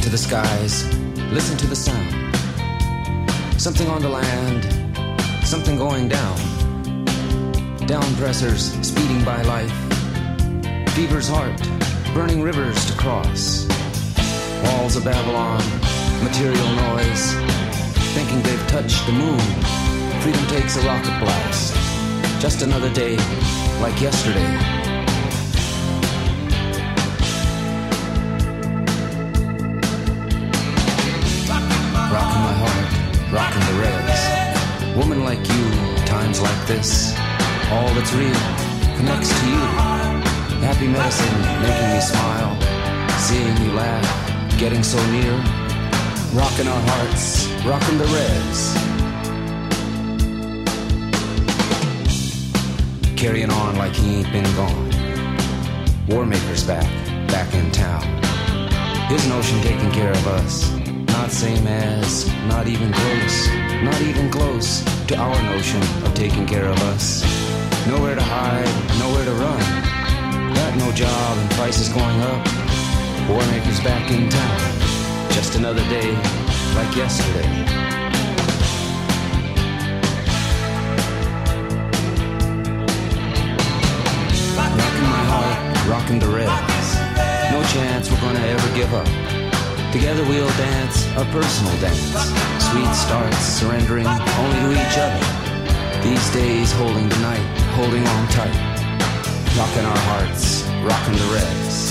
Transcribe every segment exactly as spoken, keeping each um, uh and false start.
to the skies, listen to the sound. Something on the land, something going down. Down pressers speeding by life. Fever's heart, burning rivers to cross. Walls of Babylon, material noise. Thinking they've touched the moon. Freedom takes a rocket blast. Just another day, like yesterday. Rocking my heart, rocking the reds. Woman like you, times like this. All that's real connects to you. Happy medicine, making me smile. Seeing you laugh, getting so near. Rocking our hearts, rocking the reds. Carrying on like he ain't been gone. Warmaker's back, back in town. His notion taking care of us. Not same as, not even close, not even close to our notion of taking care of us. Nowhere to hide, nowhere to run. Got no job and prices going up. Warmaker's back in town. Just another day, like yesterday. Rocking my heart, rocking the reds. No chance we're gonna ever give up. Together we'll dance a personal dance. Sweet starts, surrendering only to each other. These days holding the night, holding on tight. Rocking our hearts, rocking the reds.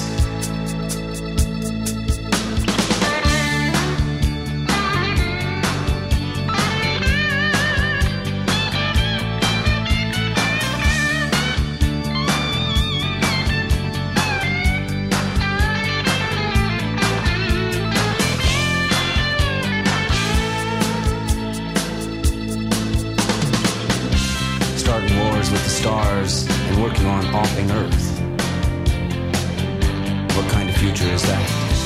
With the stars and working on offing Earth. What kind of future is that?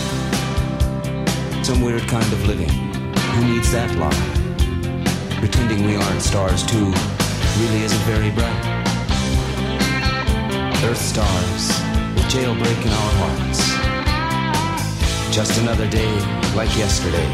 Some weird kind of living. Who needs that lie? Pretending we aren't stars too really isn't very bright. Earth stars with jailbreak in our hearts. Just another day like yesterday.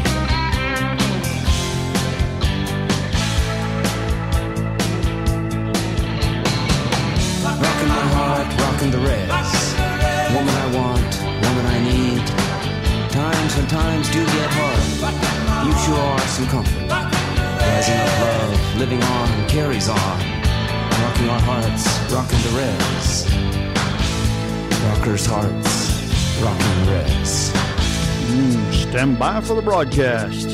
Rocking the reds. Woman I want, woman I need. Times when times do get hard. You sure are some comfort. Rising up love, living on, carries on. Rocking our hearts, rocking the reds. Rockers' hearts, rocking the reds. Mm, stand by for the broadcast.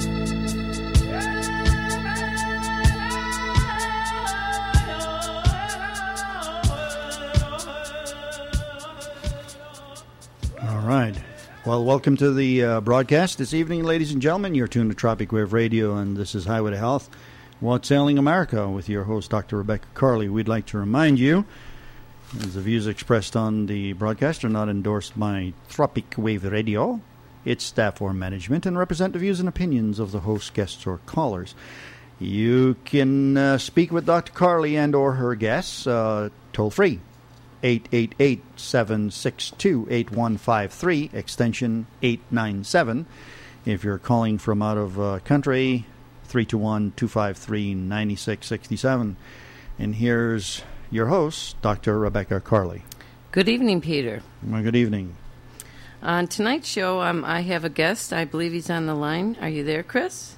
Right. Well, welcome to the uh, broadcast this evening, ladies and gentlemen. You're tuned to Tropic Wave Radio, and this is Highway to Health, What's Ailing America, with your host, Doctor Rebecca Carley. We'd like to remind you, as the views expressed on the broadcast are not endorsed by Tropic Wave Radio, its staff or management, and represent the views and opinions of the host, guests, or callers. You can uh, speak with Doctor Carley and or her guests uh, toll-free. eight eight eight, seven six two, eight one five three, extension eight nine seven. If you're calling from out of uh, country, three two one, two five three, nine six six seven. And here's your host, Doctor Rebecca Carley. Good evening, Peter. Well, good evening. On tonight's show, um, I have a guest. I believe he's on the line. Are you there, Chris?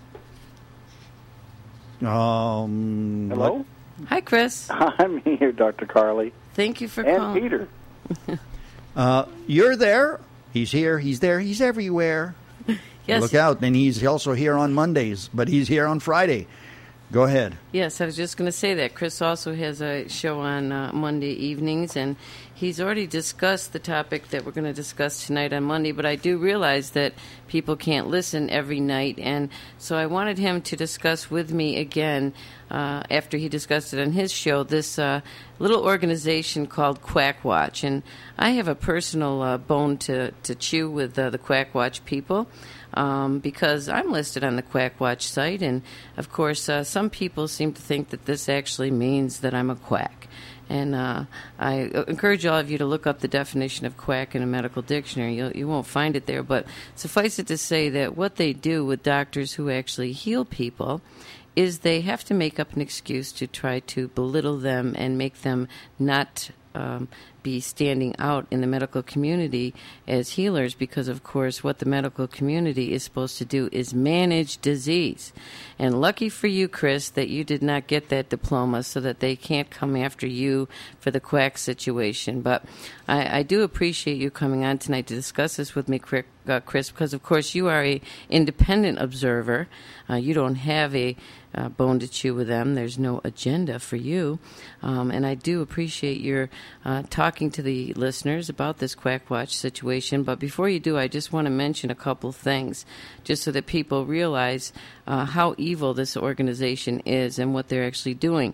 Um. Hello? What? Hi, Chris. I'm here, Doctor Carley. Thank you for and calling. Peter. uh, you're there. He's here. He's there. He's everywhere. Yes. Look out. And he's also here on Mondays, but he's here on Friday. Go ahead. Yes, I was just going to say that. Chris also has a show on uh, Monday evenings, and he's already discussed the topic that we're going to discuss tonight on Monday, but I do realize that people can't listen every night, and so I wanted him to discuss with me again, uh, after he discussed it on his show, this uh, little organization called Quackwatch, and I have a personal uh, bone to, to chew with uh, the Quackwatch people. um, because I'm listed on the Quack Watch site, and of course, uh, some people seem to think that this actually means that I'm a quack. And uh, I encourage all of you to look up the definition of quack in a medical dictionary. You'll, you won't find it there, but suffice it to say that what they do with doctors who actually heal people is they have to make up an excuse to try to belittle them and make them not um, be standing out in the medical community as healers, because, of course, what the medical community is supposed to do is manage disease. And lucky for you, Chris, that you did not get that diploma so that they can't come after you for the quack situation. But I, I do appreciate you coming on tonight to discuss this with me, Chris, because, of course, you are a independent observer. Uh, you don't have a uh, bone to chew with them. There's no agenda for you. Um, and I do appreciate your uh, talking to the listeners about this Quack Watch situation. But before you do, I just want to mention a couple things, just so that people realize uh, how evil this organization is and what they're actually doing.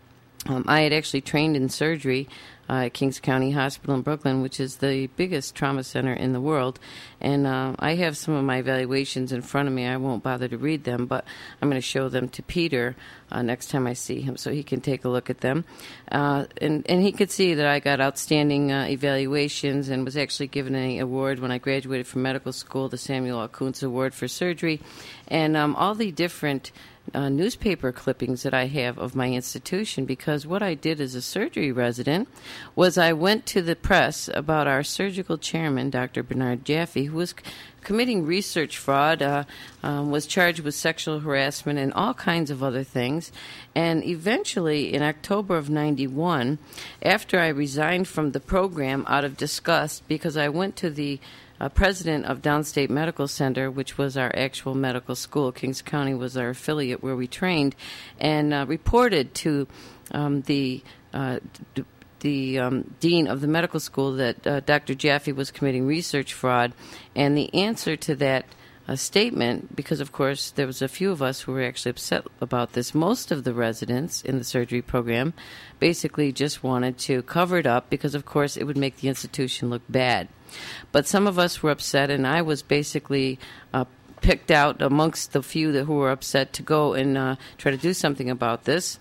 Um, I had actually trained in surgery uh, at Kings County Hospital in Brooklyn, which is the biggest trauma center in the world. And uh, I have some of my evaluations in front of me. I won't bother to read them, but I'm going to show them to Peter uh, next time I see him so he can take a look at them. Uh, and, and he could see that I got outstanding uh, evaluations and was actually given an award when I graduated from medical school, the Samuel L. Kuntz Award for Surgery. And um, all the different Uh, newspaper clippings that I have of my institution, because what I did as a surgery resident was I went to the press about our surgical chairman, Doctor Bernard Jaffe, who was c- committing research fraud, uh, um, was charged with sexual harassment and all kinds of other things. And eventually, in October of ninety-one, after I resigned from the program out of disgust, because I went to the Uh, president of Downstate Medical Center, which was our actual medical school. Kings County was our affiliate where we trained, and uh, reported to um, the uh, d- the um, dean of the medical school that uh, Doctor Jaffe was committing research fraud. And the answer to that uh, statement, because, of course, there was a few of us who were actually upset about this, most of the residents in the surgery program basically just wanted to cover it up because, of course, it would make the institution look bad. But some of us were upset, and I was basically uh, picked out amongst the few that who were upset to go and uh, try to do something about this.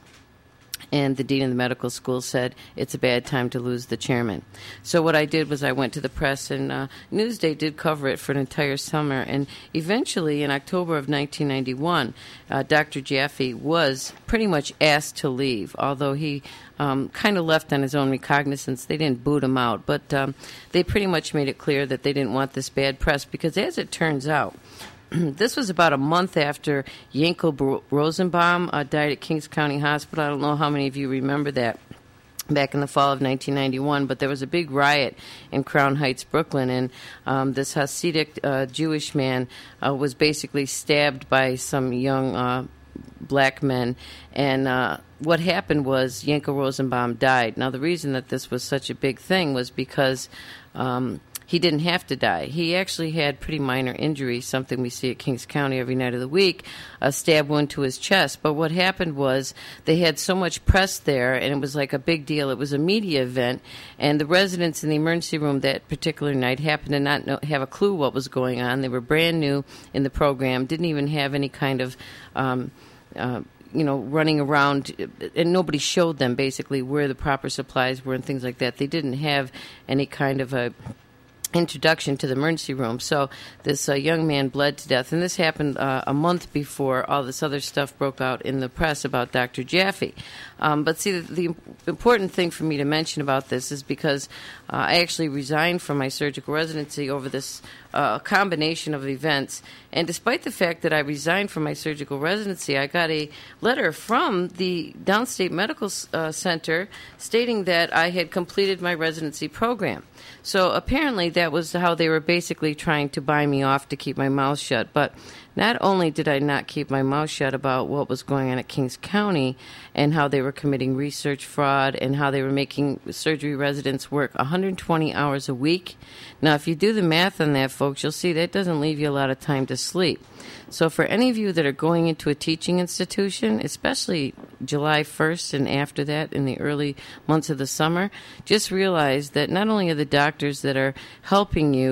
And the dean of the medical school said it's a bad time to lose the chairman. So what I did was I went to the press, and uh, Newsday did cover it for an entire summer. And eventually, in October of nineteen ninety-one, uh, Doctor Jaffe was pretty much asked to leave, although he um, kind of left on his own recognizance. They didn't boot him out, but um, they pretty much made it clear that they didn't want this bad press, because as it turns out, this was about a month after Yankel Rosenbaum uh, died at Kings County Hospital. I don't know how many of you remember that back in the fall of nineteen ninety-one, but there was a big riot in Crown Heights, Brooklyn, and um, this Hasidic uh, Jewish man uh, was basically stabbed by some young uh, black men, and uh, what happened was Yankel Rosenbaum died. Now, the reason that this was such a big thing was because um, he didn't have to die. He actually had pretty minor injuries, something we see at Kings County every night of the week, a stab wound to his chest. But what happened was they had so much press there, and it was like a big deal. It was a media event, and the residents in the emergency room that particular night happened to not know, have a clue what was going on. They were brand new in the program, didn't even have any kind of um, uh, you know, running around, and nobody showed them basically where the proper supplies were and things like that. They didn't have any kind of a introduction to the emergency room. So this uh, young man bled to death, and this happened uh, a month before all this other stuff broke out in the press about Doctor Jaffe. Um, but see, the, the important thing for me to mention about this is because uh, I actually resigned from my surgical residency over this uh, combination of events. And despite the fact that I resigned from my surgical residency, I got a letter from the Downstate Medical uh, Center stating that I had completed my residency program. So apparently that was how they were basically trying to buy me off to keep my mouth shut. But not only did I not keep my mouth shut about what was going on at Kings County and how they were committing research fraud and how they were making surgery residents work one hundred twenty hours a week. Now, if you do the math on that, folks, you'll see that doesn't leave you a lot of time to sleep. So for any of you that are going into a teaching institution, especially July first and after that in the early months of the summer, just realize that not only are the doctors that are helping you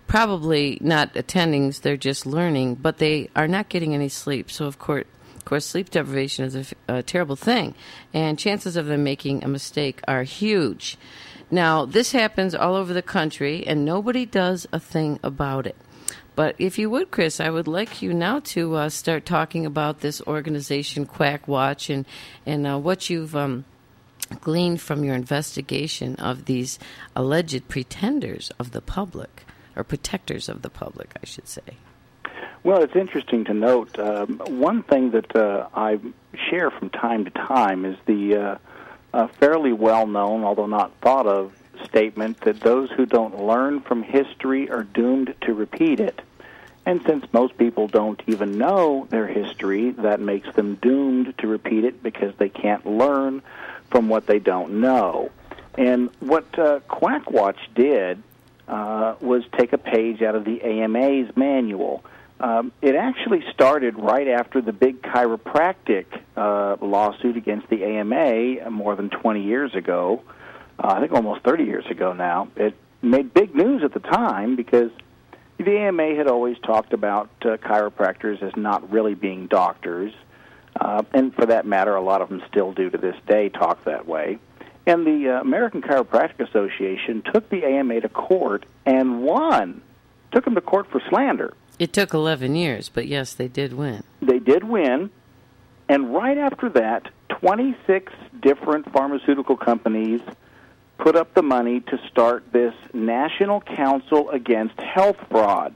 probably not attending, they're just learning, but they are not getting any sleep. So, of course, of course sleep deprivation is a, a terrible thing, and chances of them making a mistake are huge. Now, this happens all over the country, and nobody does a thing about it. But if you would, Chris, I would like you now to uh, start talking about this organization, Quack Watch, and, and uh, what you've um, gleaned from your investigation of these alleged pretenders of the public, or protectors of the public, I should say. Well, it's interesting to note, um, one thing that uh, I share from time to time is the uh, uh, fairly well-known, although not thought of, statement that those who don't learn from history are doomed to repeat it. And since most people don't even know their history, that makes them doomed to repeat it because they can't learn from what they don't know. And what uh, Quack Watch did uh, was take a page out of the A M A's manual. Um, it actually started right after the big chiropractic uh, lawsuit against the A M A more than twenty years ago. Uh, I think almost thirty years ago now. It made big news at the time because the A M A had always talked about uh, chiropractors as not really being doctors, uh, and for that matter, a lot of them still do to this day talk that way. And the uh, American Chiropractic Association took the A M A to court and won, took them to court for slander. It took eleven years, but yes, they did win. They did win, and right after that, twenty-six different pharmaceutical companies put up the money to start this National Council Against Health Fraud.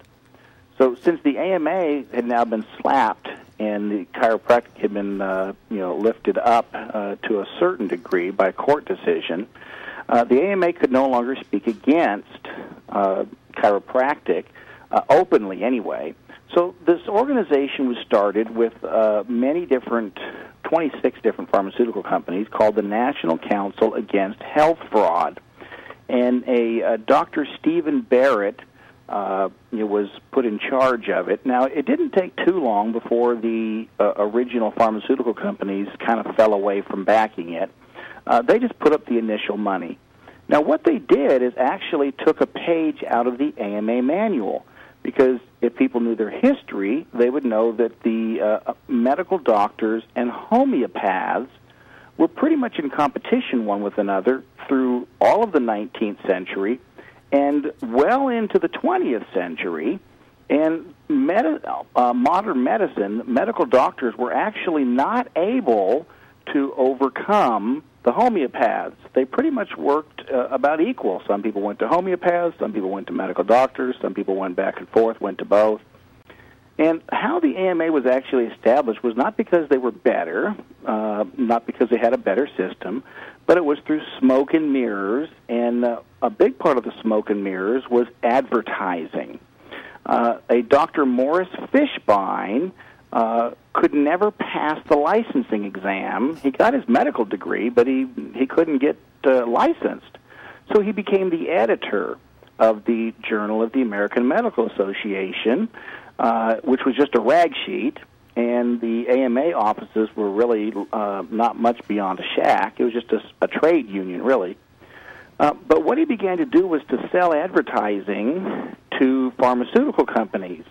So since the A M A had now been slapped and the chiropractic had been uh, you know, lifted up uh, to a certain degree by court decision, uh, the A M A could no longer speak against uh, chiropractic, uh, openly anyway. So this organization was started with uh, many different, twenty-six different pharmaceutical companies called the National Council Against Health Fraud. And a uh, Doctor Stephen Barrett uh, you know, was put in charge of it. Now, it didn't take too long before the uh, original pharmaceutical companies kind of fell away from backing it. Uh, they just put up the initial money. Now, what they did is actually took a page out of the A M A manual, because if people knew their history, they would know that the uh, medical doctors and homeopaths were pretty much in competition one with another through all of the nineteenth century and well into the twentieth century. And med- uh, modern medicine, medical doctors were actually not able to overcome the homeopaths. They pretty much worked uh, about equal. Some people went to homeopaths, some people went to medical doctors, some people went back and forth, went to both. And how the A M A was actually established was not because they were better, uh, not because they had a better system, but it was through smoke and mirrors, and uh, a big part of the smoke and mirrors was advertising. Uh, a Doctor Morris Fishbein uh, could never pass the licensing exam. He got his medical degree, but he, he couldn't get uh, licensed. So he became the editor of the Journal of the American Medical Association, uh, which was just a rag sheet, and the A M A offices were really uh, not much beyond a shack. It was just a, a trade union, really. Uh, but what he began to do was to sell advertising to pharmaceutical companies.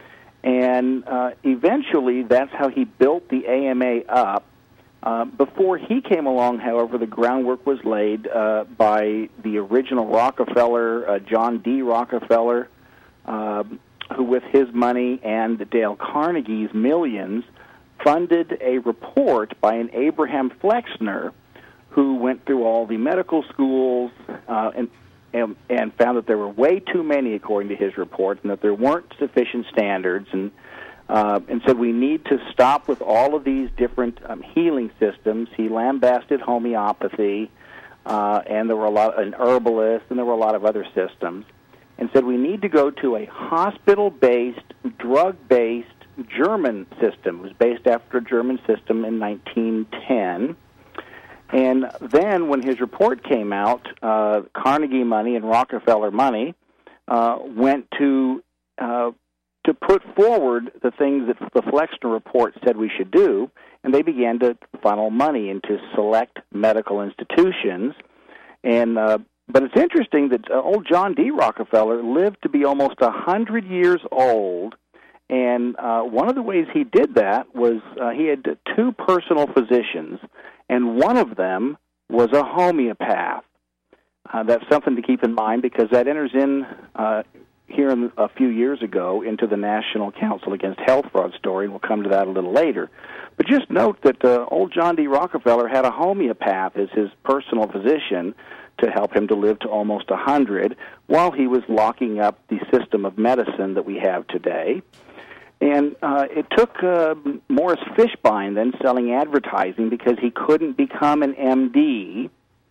And uh, eventually, that's how he built the A M A up. Uh, before he came along, however, the groundwork was laid uh, by the original Rockefeller, uh, John D. Rockefeller, uh, who with his money and Dale Carnegie's millions funded a report by an Abraham Flexner, who went through all the medical schools uh, and, and and found that there were way too many, according to his report, and that there weren't sufficient standards, and uh, and said we need to stop with all of these different um, healing systems. He lambasted homeopathy, uh, and there were a lot, an herbalist, and there were a lot of other systems, and said we need to go to a hospital-based, drug-based German system. It was based after a German system in nineteen ten. And then when his report came out, uh, Carnegie money and Rockefeller money uh, went to uh, to put forward the things that the Flexner report said we should do, and they began to funnel money into select medical institutions. And uh, But it's interesting that uh, old John D. Rockefeller lived to be almost one hundred years old, and uh, one of the ways he did that was uh, he had two personal physicians, and one of them was a homeopath. Uh, that's something to keep in mind because that enters in uh, here in, a few years ago into the National Council Against Health Fraud story, and we'll come to that a little later. But just note that uh, old John D. Rockefeller had a homeopath as his personal physician to help him to live to almost one hundred while he was locking up the system of medicine that we have today. And uh, it took uh, Morris Fishbein then selling advertising because he couldn't become an M D.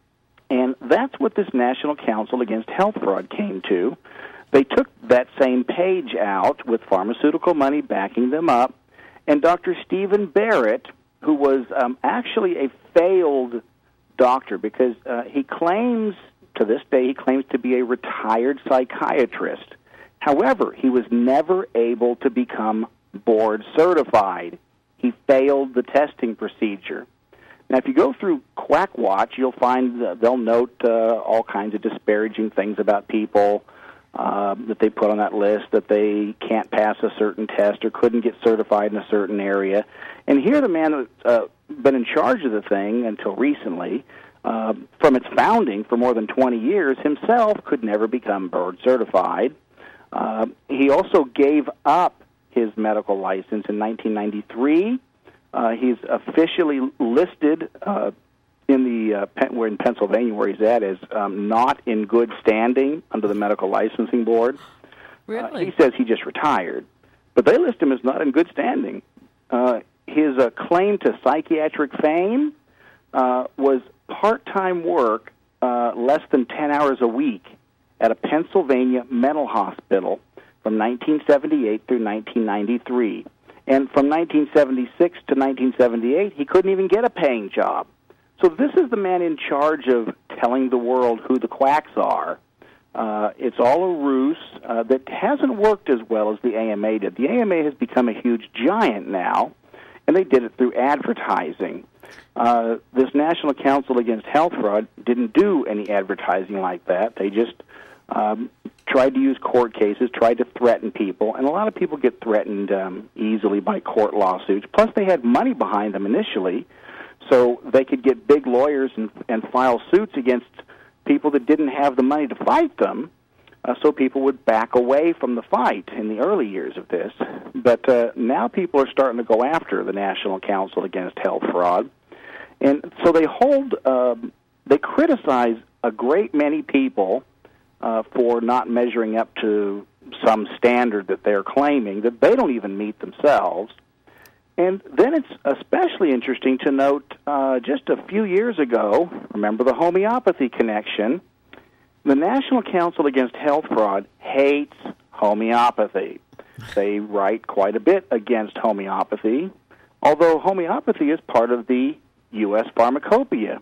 And that's what this National Council Against Health Fraud came to. They took that same page out with pharmaceutical money backing them up, and Doctor Stephen Barrett, who was um, actually a failed doctor because uh, he claims, to this day, he claims to be a retired psychiatrist. However, he was never able to become board certified. He failed the testing procedure. Now, if you go through Quack Watch, you'll find uh, they'll note uh, all kinds of disparaging things about people uh, that they put on that list, that they can't pass a certain test or couldn't get certified in a certain area. And here the man that's uh, been in charge of the thing until recently, uh, from its founding for more than twenty years, himself could never become board certified. Uh, he also gave up his medical license in nineteen ninety-three. Uh, he's officially listed uh, in the uh, Pen- where in Pennsylvania, where he's at, as um, not in good standing under the Medical Licensing Board. Really? Uh, he says he just retired, but they list him as not in good standing. Uh, his uh, claim to psychiatric fame uh, was part-time work, uh, less than ten hours a week, at a Pennsylvania mental hospital from nineteen seventy-eight through nineteen ninety-three. And from nineteen seventy-six to nineteen seventy-eight, he couldn't even get a paying job. So this is the man in charge of telling the world who the quacks are. Uh, it's all a ruse uh, that hasn't worked as well as the A M A did. The A M A has become a huge giant now, and they did it through advertising. Uh, this National Council Against Health Fraud didn't do any advertising like that. They just um, tried to use court cases, tried to threaten people, and a lot of people get threatened um, easily by court lawsuits. Plus, they had money behind them initially, so they could get big lawyers and, and file suits against people that didn't have the money to fight them, uh, so people would back away from the fight in the early years of this. But uh, now people are starting to go after the National Council Against Health Fraud, and so they hold, uh, they criticize a great many people Uh, for not measuring up to some standard that they're claiming that they don't even meet themselves. And then it's especially interesting to note uh, just a few years ago, remember the homeopathy connection, the National Council Against Health Fraud hates homeopathy. They write quite a bit against homeopathy, although homeopathy is part of the U S Pharmacopoeia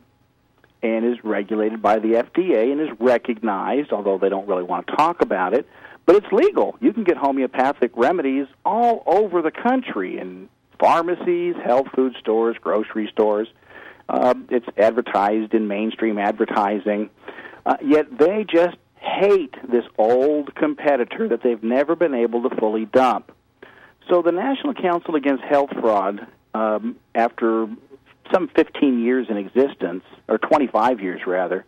and is regulated by the F D A and is recognized, although they don't really want to talk about it, but it's legal. You can get homeopathic remedies all over the country in pharmacies, health food stores, grocery stores. Uh, it's advertised in mainstream advertising. Uh, yet they just hate this old competitor that they've never been able to fully dump. So the National Council Against Health Fraud, um, after some fifteen years in existence, or twenty-five years rather,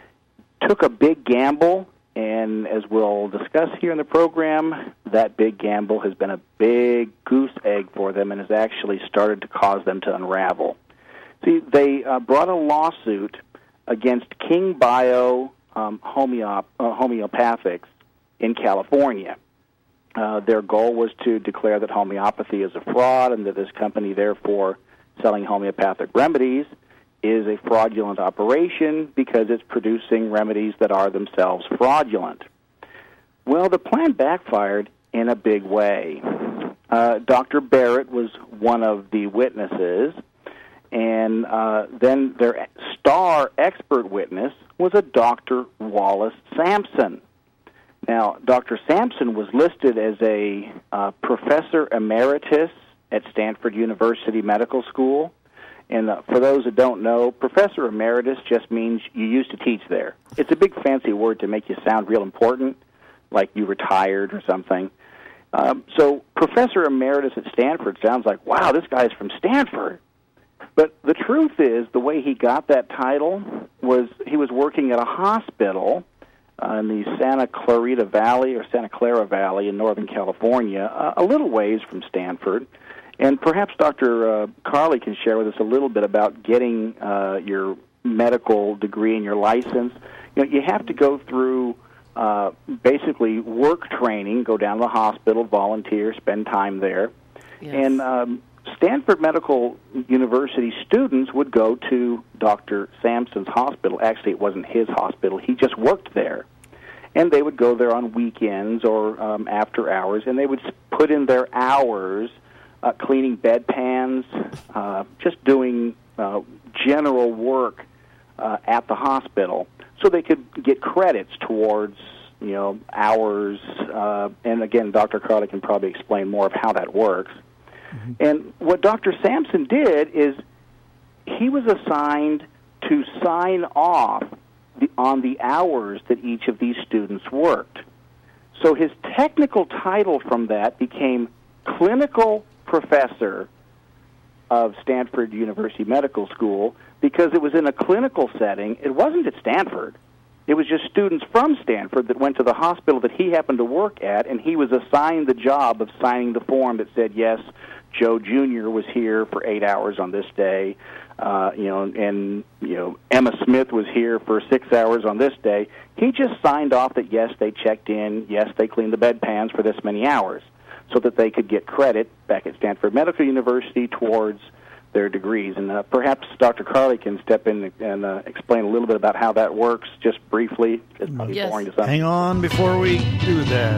took a big gamble, and as we'll discuss here in the program, that big gamble has been a big goose egg for them and has actually started to cause them to unravel. See, they uh, brought a lawsuit against King Bio um, homeop- uh, Homeopathics in California. Uh, their goal was to declare that homeopathy is a fraud and that this company, therefore, selling homeopathic remedies is a fraudulent operation because it's producing remedies that are themselves fraudulent. Well, the plan backfired in a big way. Uh, Doctor Barrett was one of the witnesses, and uh, then their star expert witness was a Doctor Wallace Sampson. Now, Doctor Sampson was listed as a uh, professor emeritus at Stanford University Medical School, And uh, for those that don't know, Professor Emeritus just means you used to teach there. It's a big fancy word to make you sound real important, like you retired or something. Um, so Professor Emeritus at Stanford sounds like, wow, this guy's from Stanford. But the truth is, the way he got that title was he was working at a hospital uh, in the Santa Clarita Valley or Santa Clara Valley in Northern California, uh, a little ways from Stanford. And perhaps Doctor Uh, Carley can share with us a little bit about getting uh, your medical degree and your license. You know, you have to go through uh, basically work training, go down to the hospital, volunteer, spend time there. Yes. And um, Stanford Medical University students would go to Doctor Sampson's hospital. Actually, it wasn't his hospital. He just worked there. And they would go there on weekends or um, after hours, and they would put in their hours uh, cleaning bedpans, uh, just doing uh, general work uh, at the hospital so they could get credits towards, you know, hours. Uh, and, again, Doctor Carley can probably explain more of how that works. Mm-hmm. And what Doctor Sampson did is he was assigned to sign off the, on the hours that each of these students worked. So his technical title from that became Clinical Professor of Stanford University Medical School because it was in a clinical setting. It wasn't at Stanford. It was just students from Stanford that went to the hospital that he happened to work at, and he was assigned the job of signing the form that said, yes, Joe Junior was here for eight hours on this day, uh, you know, and, you know, Emma Smith was here for six hours on this day. He just signed off that, yes, they checked in, yes, they cleaned the bedpans for this many hours, so that they could get credit back at Stanford Medical University towards their degrees. And uh, perhaps Doctor Carley can step in and uh, explain a little bit about how that works, just briefly. It's probably yes. boring to some. Hang on before we do that.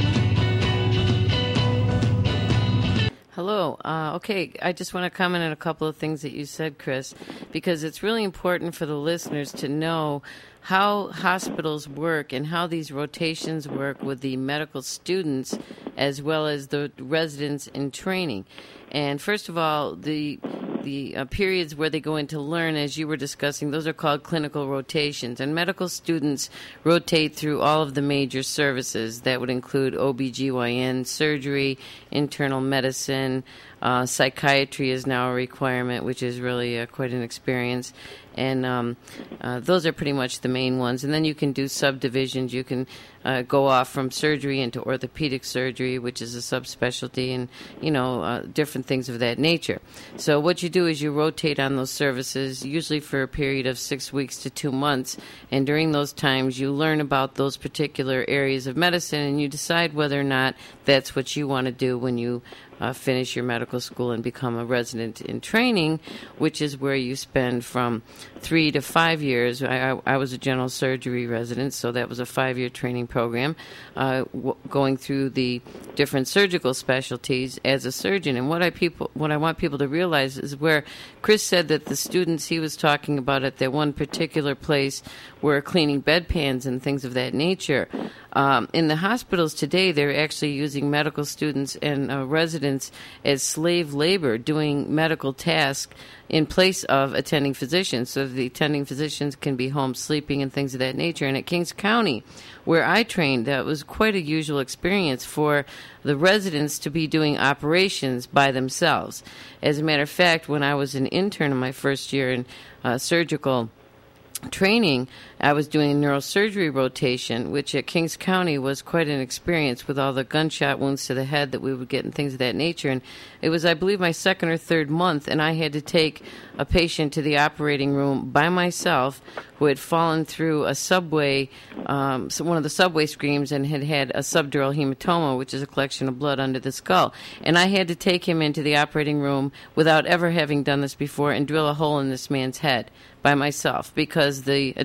Hello. Uh, okay, I just want to comment on a couple of things that you said, Chris, because it's really important for the listeners to know how hospitals work and how these rotations work with the medical students as well as the residents in training. And first of all, the the uh, periods where they go in to learn, as you were discussing, those are called clinical rotations. And medical students rotate through all of the major services. That would include O B G Y N, surgery, internal medicine, uh, psychiatry is now a requirement, which is really uh, quite an experience. And um, uh, those are pretty much the main ones. And then you can do subdivisions. You can uh, go off from surgery into orthopedic surgery, which is a subspecialty, and, you know, uh, different things of that nature. So what you do is you rotate on those services, usually for a period of six weeks to two months. And during those times, you learn about those particular areas of medicine, and you decide whether or not that's what you want to do when you Uh, finish your medical school and become a resident in training, which is where you spend from three to five years. I, I, I was a general surgery resident, so that was a five-year training program, uh, w- going through the different surgical specialties as a surgeon. And what I people, what I want people to realize is where Chris said that the students he was talking about at that one particular place were cleaning bedpans and things of that nature. Um, in the hospitals today, they're actually using medical students and uh, residents as slave labor, doing medical tasks in place of attending physicians. So the attending physicians can be home sleeping and things of that nature. And at Kings County, where I trained, that was quite a usual experience for the residents to be doing operations by themselves. As a matter of fact, when I was an intern in my first year in uh, surgical training, I was doing a neurosurgery rotation, which at Kings County was quite an experience with all the gunshot wounds to the head that we would get and things of that nature. And it was, I believe, my second or third month, and I had to take a patient to the operating room by myself who had fallen through a subway, um, so one of the subway screams, and had had a subdural hematoma, which is a collection of blood under the skull. And I had to take him into the operating room without ever having done this before and drill a hole in this man's head by myself, because the attending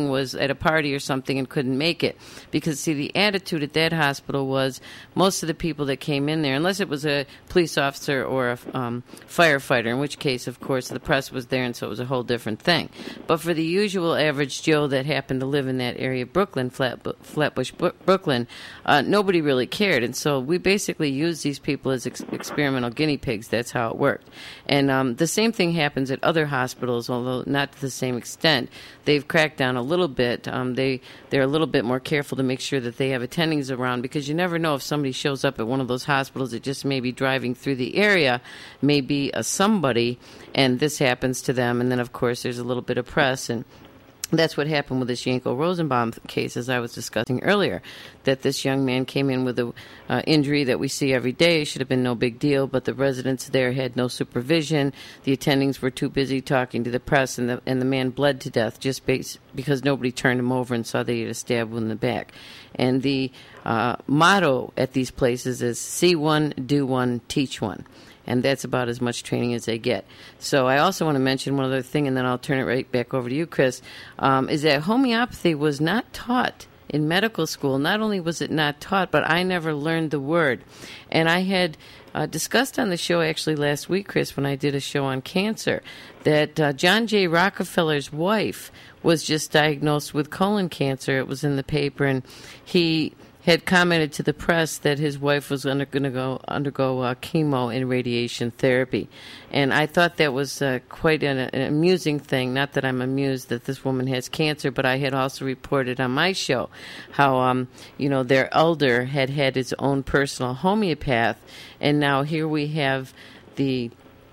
young was at a party or something and couldn't make it. Because, see, the attitude at that hospital was most of the people that came in there, unless it was a police officer or a um, firefighter, in which case, of course, the press was there, and so it was a whole different thing. But for the usual average Joe that happened to live in that area of Brooklyn, Flat, Flatbush, Brooklyn, uh, nobody really cared. And so we basically used these people as ex- experimental guinea pigs. That's how it worked. And um, the same thing happens at other hospitals, although not to the same extent. They've cracked down a little bit. Um, they, they're a little bit more careful to make sure that they have attendings around, because you never know if somebody shows up at one of those hospitals that just may be driving through the area, may be a somebody, and this happens to them. And then, of course, there's a little bit of press, and that's what happened with this Yanko Rosenbaum case, as I was discussing earlier, that this young man came in with an uh, injury that we see every day. It should have been no big deal, but the residents there had no supervision. The attendings were too busy talking to the press, and the, and the man bled to death just base, because nobody turned him over and saw that he had a stab wound in the back. And the uh, motto at these places is see one, do one, teach one. And that's about as much training as they get. So I also want to mention one other thing, and then I'll turn it right back over to you, Chris, um, is that homeopathy was not taught in medical school. Not only was it not taught, but I never learned the word. And I had uh, discussed on the show actually last week, Chris, when I did a show on cancer, that uh, John J. Rockefeller's wife was just diagnosed with colon cancer. It was in the paper, and he had commented to the press that his wife was under, going to go undergo uh, chemo and radiation therapy. And I thought that was uh, quite an, an amusing thing. Not that I'm amused that this woman has cancer, but I had also reported on my show how, um, you know, their elder had had his own personal homeopath, and now here we have the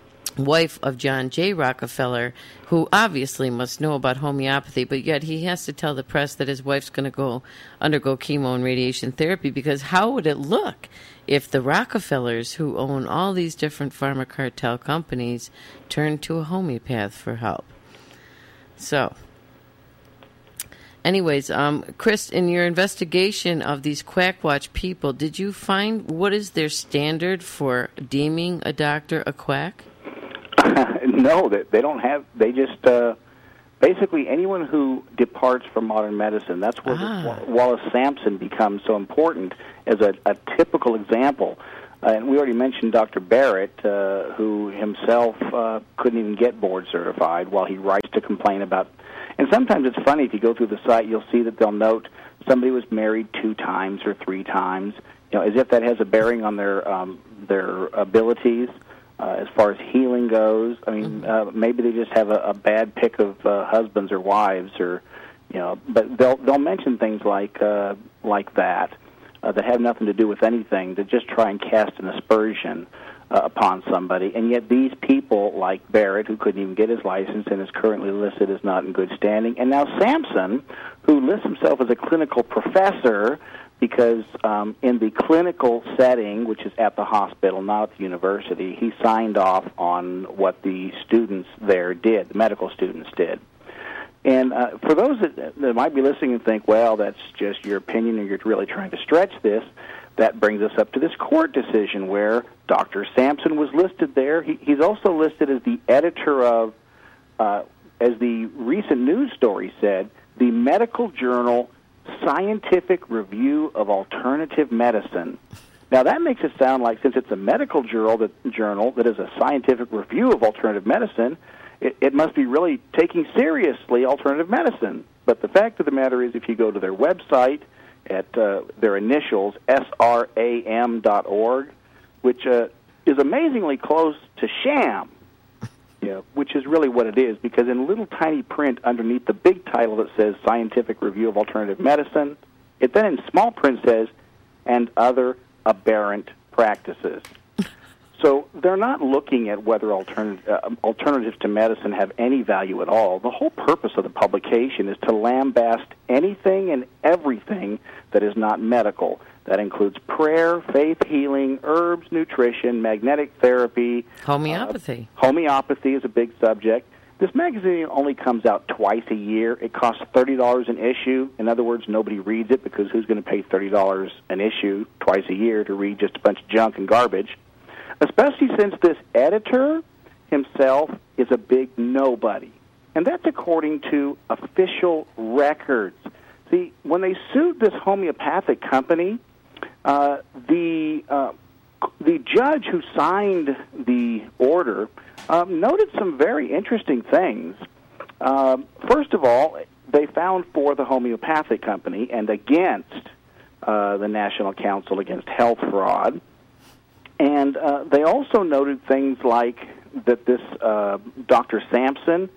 wife of John J. Rockefeller, who obviously must know about homeopathy, but yet he has to tell the press that his wife's going to go undergo chemo and radiation therapy, because how would it look if the Rockefellers, who own all these different pharma cartel companies, turned to a homeopath for help? So, anyways, um, Chris, in your investigation of these Quackwatch people, did you find what is their standard for deeming a doctor a quack? No, they, they don't have. They just uh, basically anyone who departs from modern medicine. That's where ah. Wallace Sampson becomes so important as a, a typical example. Uh, and we already mentioned Doctor Barrett, uh, who himself uh, couldn't even get board certified, while he writes to complain about. And sometimes it's funny, if you go through the site, you'll see that they'll note somebody was married two times or three times, you know, as if that has a bearing on their um, their abilities. Uh, as far as healing goes, I mean, uh, maybe they just have a, a bad pick of uh, husbands or wives, or you know. But they'll they'll mention things like uh, like that uh, that have nothing to do with anything, to just try and cast an aspersion uh, upon somebody. And yet these people, like Barrett, who couldn't even get his license and is currently listed as not in good standing, and now Sampson, who lists himself as a clinical professor, because um, in the clinical setting, which is at the hospital, not at the university, he signed off on what the students there did, the medical students did. And uh, for those that, that might be listening and think, well, that's just your opinion and you're really trying to stretch this, that brings us up to this court decision where Doctor Sampson was listed there. He, he's also listed as the editor of, uh, as the recent news story said, the medical journal Scientific Review of Alternative Medicine. Now, that makes it sound like, since it's a medical journal that, journal that is a scientific review of alternative medicine, it, it must be really taking seriously alternative medicine. But the fact of the matter is, if you go to their website at uh, their initials, S R A M dot org, which uh, is amazingly close to sham, yeah, which is really what it is, because in little tiny print underneath the big title that says Scientific Review of Alternative Medicine, it then in small print says, and other aberrant practices. So they're not looking at whether alternative, uh, alternatives to medicine have any value at all. The whole purpose of the publication is to lambast anything and everything that is not medical. That includes prayer, faith healing, herbs, nutrition, magnetic therapy. Homeopathy. Uh, homeopathy is a big subject. This magazine only comes out twice a year. It costs thirty dollars an issue. In other words, nobody reads it, because who's going to pay thirty dollars an issue twice a year to read just a bunch of junk and garbage? Especially since this editor himself is a big nobody. and that's according to official records. See, when they sued this homeopathic company, uh, the uh, the judge who signed the order um, noted some very interesting things. Uh, first of all, they found for the homeopathic company and against uh, the National Council Against Health Fraud. And uh, they also noted things like that this uh, Doctor Sampson,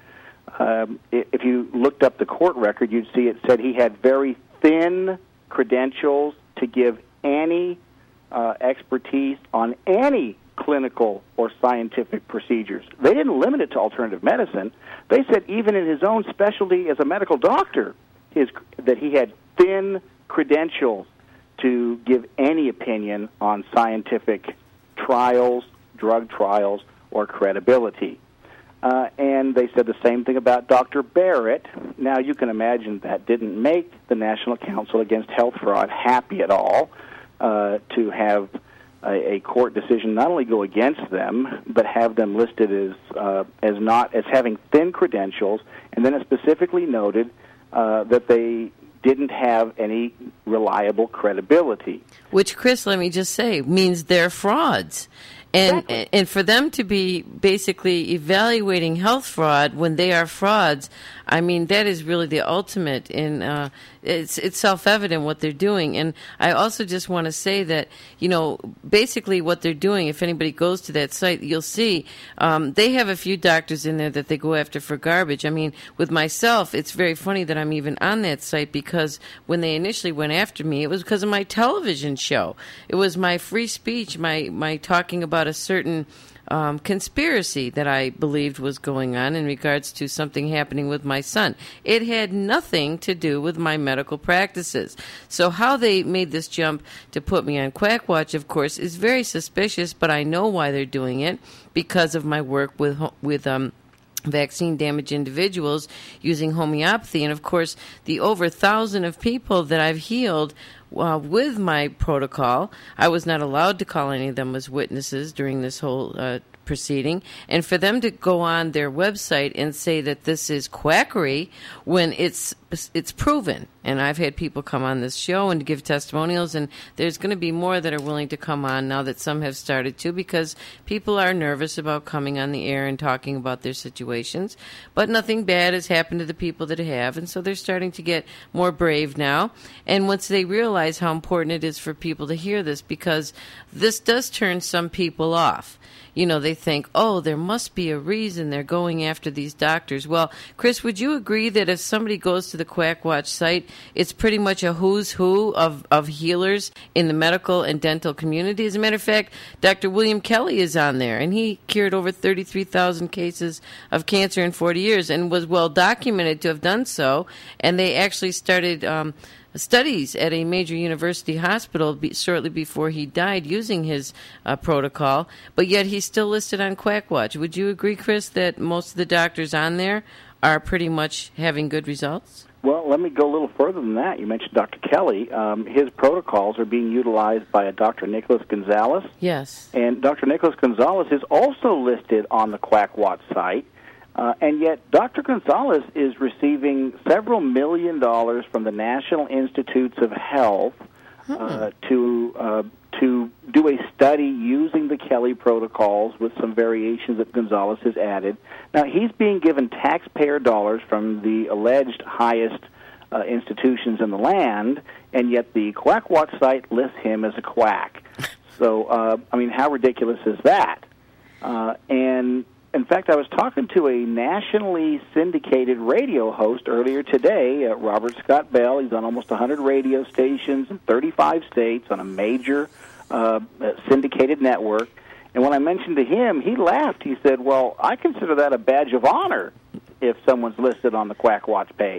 um, if you looked up the court record, you'd see it said he had very thin credentials to give any uh, expertise on any clinical or scientific procedures. They didn't limit it to alternative medicine. They said even in his own specialty as a medical doctor, his, that he had thin credentials to give any opinion on scientific trials, drug trials, or credibility. Uh, and they said the same thing about Doctor Barrett. Now, you can imagine that didn't make the National Council Against Health Fraud happy at all uh, to have a, a court decision not only go against them, but have them listed as uh, as not as having thin credentials, and then it specifically noted uh, that they didn't have any reliable credibility. Which, Chris, let me just say, means they're frauds. And Exactly. and for them to be basically evaluating health fraud when they are frauds, I mean, that is really the ultimate in uh, it's it's self-evident what they're doing. And I also just want to say that, you know, basically what they're doing, if anybody goes to that site, you'll see um, they have a few doctors in there that they go after for garbage. I mean, with myself, it's very funny that I'm even on that site because when they initially went after me, it was because of my television show. It was my free speech, my, my talking about a certain um, conspiracy that I believed was going on in regards to something happening with my son. It had nothing to do with my medical practices. So how they made this jump to put me on Quackwatch, of course, is very suspicious, but I know why they're doing it because of my work with with um. vaccine damaged individuals using homeopathy. And of course, the over thousand of people that I've healed uh, with my protocol, I was not allowed to call any of them as witnesses during this whole uh, proceeding. And for them to go on their website and say that this is quackery when it's it's proven. And I've had people come on this show and give testimonials, and there's going to be more that are willing to come on now that some have started to, because people are nervous about coming on the air and talking about their situations. But nothing bad has happened to the people that have, and so they're starting to get more brave now. And once they realize how important it is for people to hear this, because this does turn some people off. You know, they think, oh, there must be a reason they're going after these doctors. Well, Chris, would you agree that if somebody goes to the Quackwatch site, it's pretty much a who's who of, of healers in the medical and dental community? As a matter of fact, Doctor William Kelly is on there, and he cured over thirty-three thousand cases of cancer in forty years and was well documented to have done so. And they actually started um, studies at a major university hospital be, shortly before he died using his uh, protocol, but yet he's still listed on Quackwatch. Would you agree, Chris, that most of the doctors on there are pretty much having good results? Well, let me go a little further than that. You mentioned Doctor Kelly. Um, his protocols are being utilized by a Doctor Nicholas Gonzalez. Yes. And Doctor Nicholas Gonzalez is also listed on the Quackwatch site. Uh, and yet Doctor Gonzalez is receiving several million dollars from the National Institutes of Health uh, hmm. to uh, to do a study using the Kelly protocols with some variations that Gonzalez has added. Now, he's being given taxpayer dollars from the alleged highest uh, institutions in the land, and yet the Quackwatch site lists him as a quack. So, uh, I mean, how ridiculous is that? Uh, and... In fact, I was talking to a nationally syndicated radio host earlier today, uh, Robert Scott Bell. He's on almost one hundred radio stations in thirty-five states on a major uh, syndicated network. And when I mentioned to him, he laughed. He said, well, I consider that a badge of honor if someone's listed on the Quackwatch page.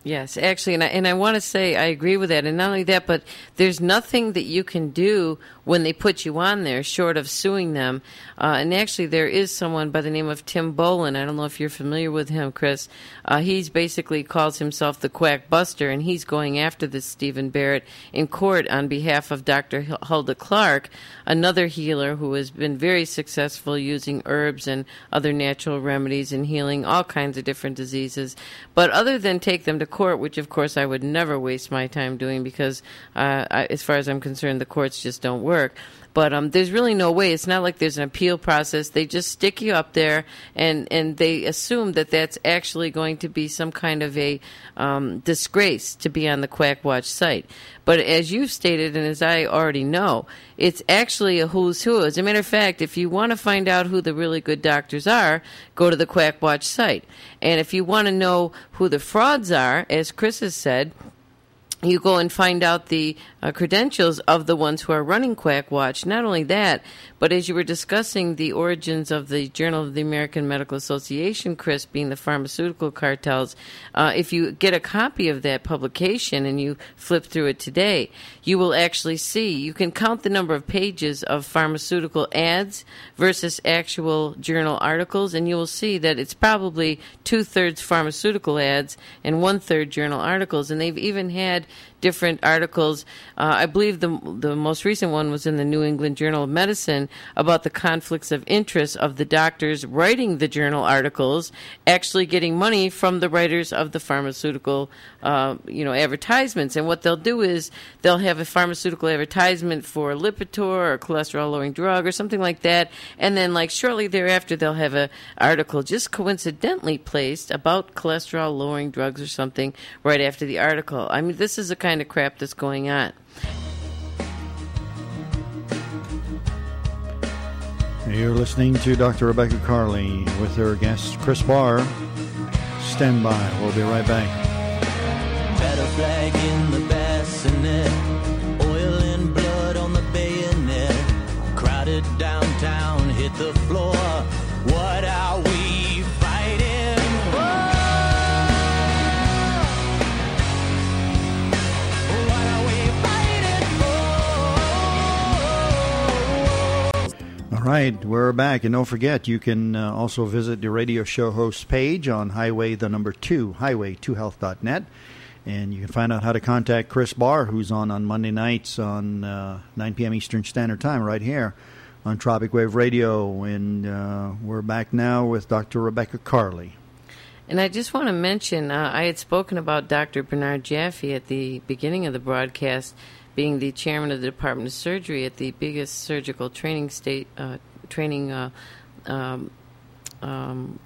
Yes, actually, and I, and I want to say I agree with that. And not only that, but there's nothing that you can do when they put you on there short of suing them. Uh, and actually, there is someone by the name of Tim Bolin. I don't know if you're familiar with him, Chris. Uh, he's basically calls himself the Quack Buster, and he's going after this Stephen Barrett in court on behalf of Doctor Hulda Clark, another healer who has been very successful using herbs and other natural remedies in healing all kinds of different diseases. But other than take them to court, which of course I would never waste my time doing because, uh, I, as far as I'm concerned, the courts just don't work. But um, there's really no way. It's not like there's an appeal process. They just stick you up there, and, and they assume that that's actually going to be some kind of a um, disgrace to be on the Quack Watch site. But as you've stated, and as I already know, it's actually a who's who. As a matter of fact, if you want to find out who the really good doctors are, go to the Quack Watch site. And if you want to know who the frauds are, as Chris has said, you go and find out the uh, credentials of the ones who are running Quack Watch. Not only that, but as you were discussing the origins of the Journal of the American Medical Association, Chris, being the pharmaceutical cartels, uh, if you get a copy of that publication and you flip through it today, you will actually see, you can count the number of pages of pharmaceutical ads versus actual journal articles, and you will see that it's probably two-thirds pharmaceutical ads and one-third journal articles. And they've even had different articles. Uh, I believe the the most recent one was in the New England Journal of Medicine about the conflicts of interest of the doctors writing the journal articles, actually getting money from the writers of the pharmaceutical, uh, you know, advertisements. And what they'll do is they'll have a pharmaceutical advertisement for Lipitor or a cholesterol-lowering drug or something like that, and then like shortly thereafter they'll have an article just coincidentally placed about cholesterol-lowering drugs or something right after the article. I mean, this is the kind of crap that's going on. You're listening to Doctor Rebecca Carley with her guest Chris Barr. Stand by. We'll be right back. Better flag in the bassinet, oil and blood on the bayonet, crowded downtown, hit the floor. What are we fighting for? All right, we're back, and don't forget, you can uh, also visit the radio show host page on highway the number two, highway two health dot net, and you can find out how to contact Chris Barr, who's on on Monday nights on uh, nine p.m. Eastern Standard Time right here on Tropic Wave Radio, and uh, we're back now with Doctor Rebecca Carley. And I just want to mention, uh, I had spoken about Doctor Bernard Jaffe at the beginning of the broadcast, being the chairman of the Department of Surgery at the biggest surgical training state uh, training, uh, um, um,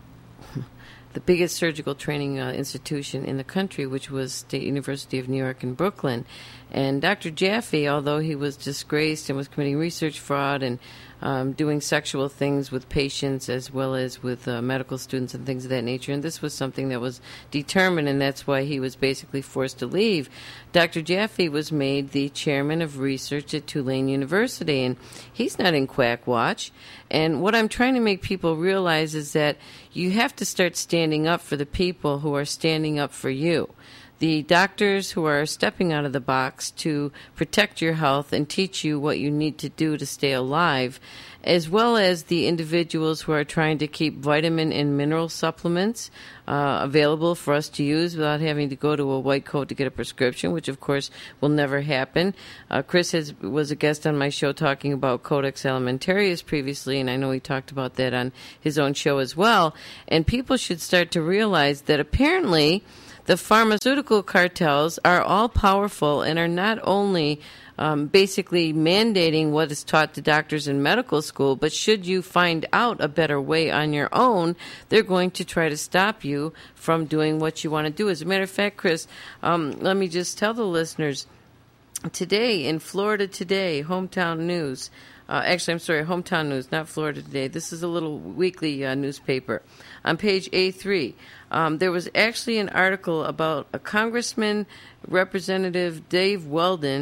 the biggest surgical training uh, institution in the country, which was State University of New York in Brooklyn. And Doctor Jaffe, although he was disgraced and was committing research fraud and um, doing sexual things with patients as well as with uh, medical students and things of that nature, and this was something that was determined, and that's why he was basically forced to leave. Doctor Jaffe was made the chairman of research at Tulane University, and he's not in Quack Watch. And what I'm trying to make people realize is that you have to start standing up for the people who are standing up for you. The doctors who are stepping out of the box to protect your health and teach you what you need to do to stay alive, as well as the individuals who are trying to keep vitamin and mineral supplements uh, available for us to use without having to go to a white coat to get a prescription, which of course will never happen. Uh, Chris has, was a guest on my show talking about Codex Alimentarius previously, and I know he talked about that on his own show as well. And people should start to realize that apparently the pharmaceutical cartels are all powerful and are not only um, basically mandating what is taught to doctors in medical school, but should you find out a better way on your own, they're going to try to stop you from doing what you want to do. As a matter of fact, Chris, um, let me just tell the listeners, today in Florida Today, Hometown News, Uh, actually, I'm sorry, Hometown News, not Florida Today. This is a little weekly uh, newspaper. On page A three, um, there was actually an article about a Congressman, Representative Dave Weldon.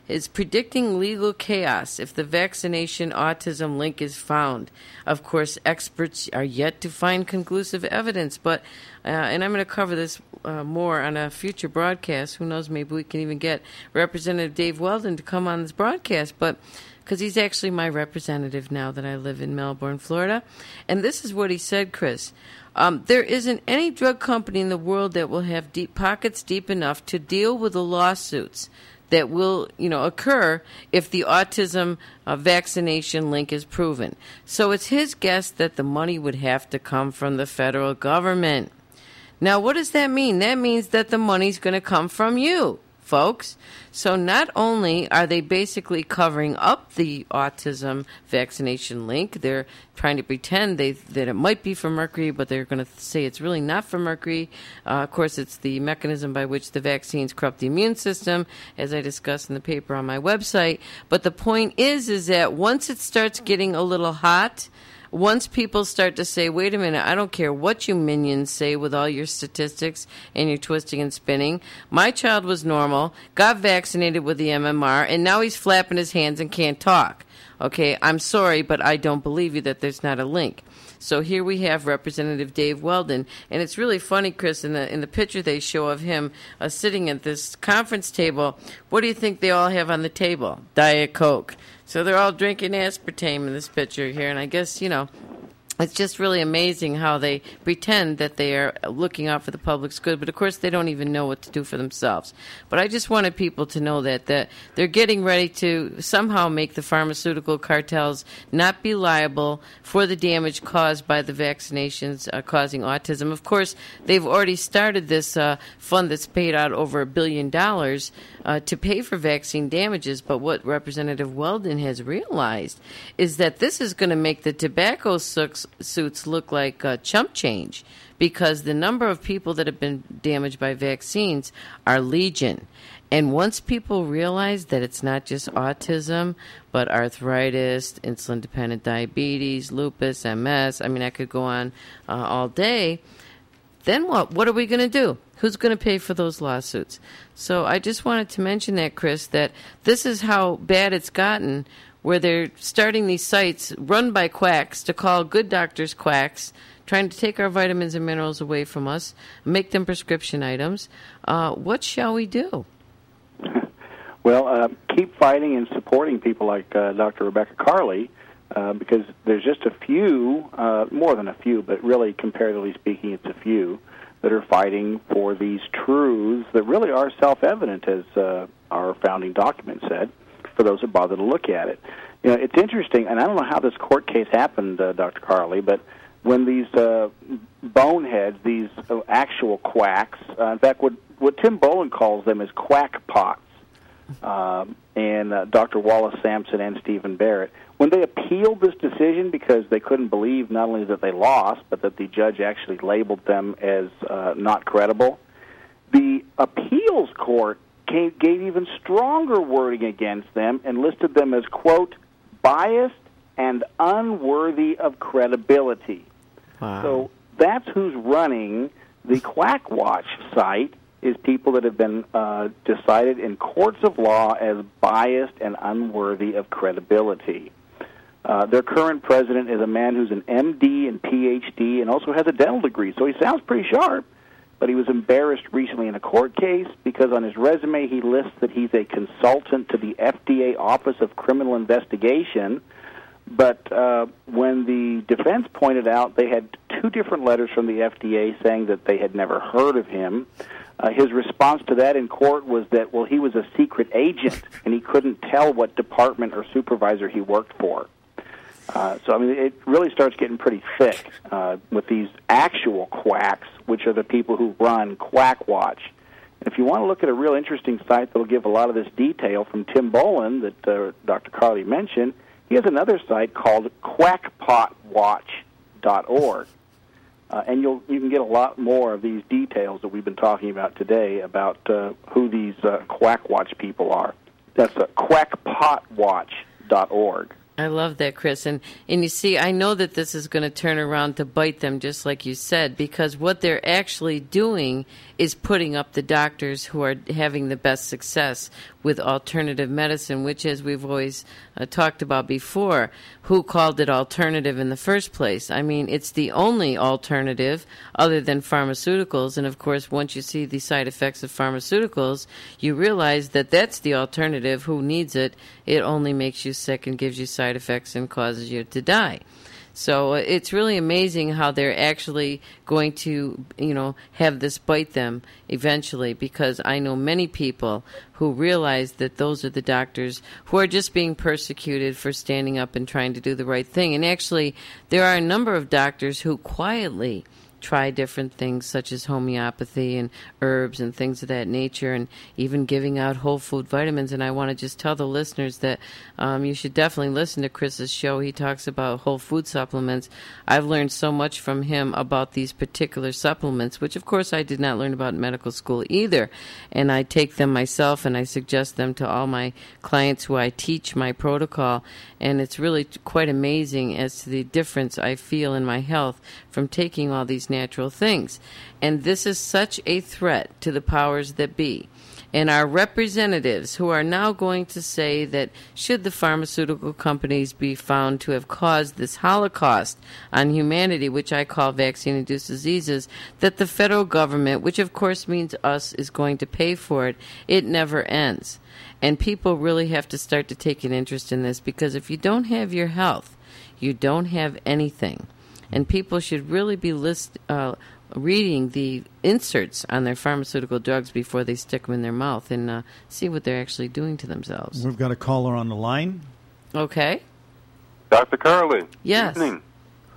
is predicting legal chaos if the vaccination autism link is found. Of course, experts are yet to find conclusive evidence, but, uh, and I'm going to cover this uh, more on a future broadcast. Who knows, maybe we can even get Representative Dave Weldon to come on this broadcast, but because he's actually my representative now that I live in Melbourne, Florida. And this is what he said, Chris. Um, there isn't any drug company in the world that will have deep pockets deep enough to deal with the lawsuits that will, you know, occur if the autism uh, vaccination link is proven. So it's his guess that the money would have to come from the federal government. Now, what does that mean? That means that the money's going to come from you, folks. So not only are they basically covering up the autism vaccination link, they're trying to pretend they, that it might be for mercury, but they're going to say it's really not for mercury. Uh, of course, it's the mechanism by which the vaccines corrupt the immune system, as I discussed in the paper on my website. But the point is, is that once it starts getting a little hot, once people start to say, wait a minute, I don't care what you minions say with all your statistics and your twisting and spinning. My child was normal, got vaccinated with the M M R, and now he's flapping his hands and can't talk. Okay, I'm sorry, but I don't believe you that there's not a link. So here we have Representative Dave Weldon, and it's really funny, Chris, in the in the picture they show of him uh, sitting at this conference table. What do you think they all have on the table? Diet Coke. So they're all drinking aspartame in this picture here, and I guess, you know, it's just really amazing how they pretend that they are looking out for the public's good, but of course they don't even know what to do for themselves. But I just wanted people to know that, that they're getting ready to somehow make the pharmaceutical cartels not be liable for the damage caused by the vaccinations uh, causing autism. Of course, they've already started this uh, fund that's paid out over a billion dollars uh, to pay for vaccine damages, but what Representative Weldon has realized is that this is going to make the tobacco suits suits look like uh, chump change, because the number of people that have been damaged by vaccines are legion. And once people realize that it's not just autism, but arthritis, insulin-dependent diabetes, lupus, M S, I mean, I could go on uh, all day, then what? What are we going to do? Who's going to pay for those lawsuits? So I just wanted to mention that, Chris, that this is how bad it's gotten, where they're starting these sites run by quacks to call good doctors quacks, trying to take our vitamins and minerals away from us, make them prescription items. Uh, what shall we do? Well, uh, keep fighting and supporting people like uh, Doctor Rebecca Carley, uh, because there's just a few, uh, more than a few, but really, comparatively speaking, it's a few, that are fighting for these truths that really are self-evident, as uh, our founding document said, for those that bother to look at it. You know, it's interesting, and I don't know how this court case happened, uh, Doctor Carley, but when these uh, boneheads, these uh, actual quacks, uh, in fact, what, what Tim Boland calls them is quackpots, um, and uh, Doctor Wallace Sampson and Stephen Barrett, when they appealed this decision because they couldn't believe not only that they lost, but that the judge actually labeled them as uh, not credible, the appeals court Came, gave even stronger wording against them and listed them as, quote, biased and unworthy of credibility. Wow. So that's who's running the Quackwatch site, is people that have been uh, decided in courts of law as biased and unworthy of credibility. Uh, their current president is a man who's an M D and P H D and also has a dental degree, so he sounds pretty sharp. But he was embarrassed recently in a court case because on his resume he lists that he's a consultant to the F D A Office of Criminal Investigation. But uh, when the defense pointed out they had two different letters from the F D A saying that they had never heard of him, uh, his response to that in court was that, well, he was a secret agent and he couldn't tell what department or supervisor he worked for. Uh, so, I mean, it really starts getting pretty thick uh, with these actual quacks, which are the people who run Quackwatch. And if you want to look at a real interesting site that will give a lot of this detail from Tim Boland that uh, Doctor Carley mentioned, he has another site called quackpot watch dot org. Uh, and you'll, you can get a lot more of these details that we've been talking about today about uh, who these uh, Quackwatch people are. That's uh, quackpot watch dot org. I love that, Chris. And and you see, I know that this is going to turn around to bite them, just like you said, because what they're actually doing is putting up the doctors who are having the best success with alternative medicine, which, as we've always uh, talked about before, who called it alternative in the first place? I mean, it's the only alternative other than pharmaceuticals. And, of course, once you see the side effects of pharmaceuticals, you realize that that's the alternative. Who needs it? It only makes you sick and gives you side effects and causes you to die. So it's really amazing how they're actually going to, you know, have this bite them eventually, because I know many people who realize that those are the doctors who are just being persecuted for standing up and trying to do the right thing. And actually, there are a number of doctors who quietly try different things such as homeopathy and herbs and things of that nature, and even giving out whole food vitamins. And I want to just tell the listeners that um, you should definitely listen to Chris's show. He talks about whole food supplements. I've learned so much from him about these particular supplements, which of course I did not learn about in medical school either. And I take them myself and I suggest them to all my clients who I teach my protocol. And it's really quite amazing as to the difference I feel in my health from taking all these natural things. And this is such a threat to the powers that be. And our representatives who are now going to say that should the pharmaceutical companies be found to have caused this holocaust on humanity, which I call vaccine-induced diseases, that the federal government, which of course means us, is going to pay for it, it never ends. And people really have to start to take an interest in this, because if you don't have your health, you don't have anything. And people should really be list, uh, reading the inserts on their pharmaceutical drugs before they stick them in their mouth and uh, see what they're actually doing to themselves. We've got a caller on the line. Okay. Doctor Carly. Yes. Good evening.